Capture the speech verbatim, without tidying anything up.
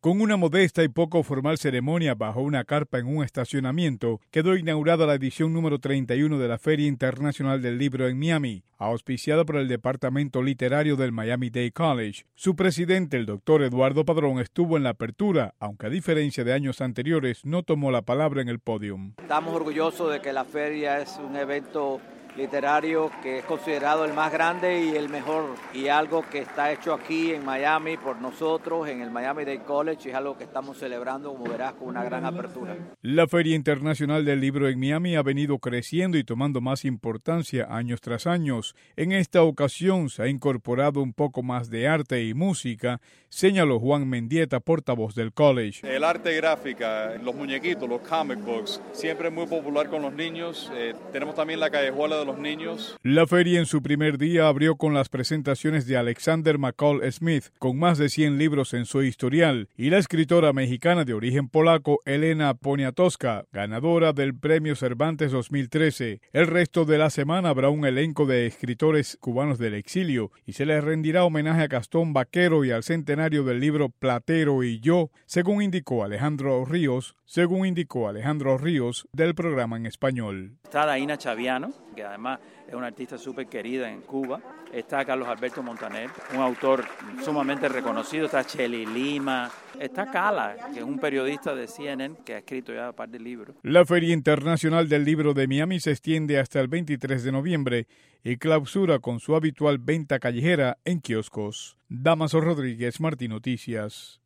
Con una modesta y poco formal ceremonia bajo una carpa en un estacionamiento, quedó inaugurada la edición número treinta y uno de la Feria Internacional del Libro en Miami, auspiciada por el Departamento Literario del Miami-Dade College. Su presidente, el doctor Eduardo Padrón, estuvo en la apertura, aunque a diferencia de años anteriores, no tomó la palabra en el podio. Estamos orgullosos de que la feria es un evento literario que es considerado el más grande y el mejor, y algo que está hecho aquí en Miami por nosotros en el Miami-Dade College, y es algo que estamos celebrando, como verás, con una gran apertura. La Feria Internacional del Libro en Miami ha venido creciendo y tomando más importancia años tras años. En esta ocasión se ha incorporado un poco más de arte y música, señaló Juan Mendieta, portavoz del college. El arte gráfica, los muñequitos, los comic books, siempre es muy popular con los niños. Eh, tenemos también la callejuela de los niños. La feria en su primer día abrió con las presentaciones de Alexander McCall Smith, con más de cien libros en su historial, y la escritora mexicana de origen polaco Elena Poniatowska, ganadora del Premio Cervantes dos mil trece. El resto de la semana habrá un elenco de escritores cubanos del exilio y se les rendirá homenaje a Gastón Vaquero y al centenario del libro Platero y yo, según indicó Alejandro Ríos, según indicó Alejandro Ríos del programa en español. Está Daina Chaviano, que además es una artista súper querida en Cuba. Está Carlos Alberto Montaner, un autor sumamente reconocido. Está Chely Lima. Está Cala, que es un periodista de C N N que ha escrito ya un par de libros. La Feria Internacional del Libro de Miami se extiende hasta el veintitrés de noviembre y clausura con su habitual venta callejera en kioscos. Damaso Rodríguez, Martín Noticias.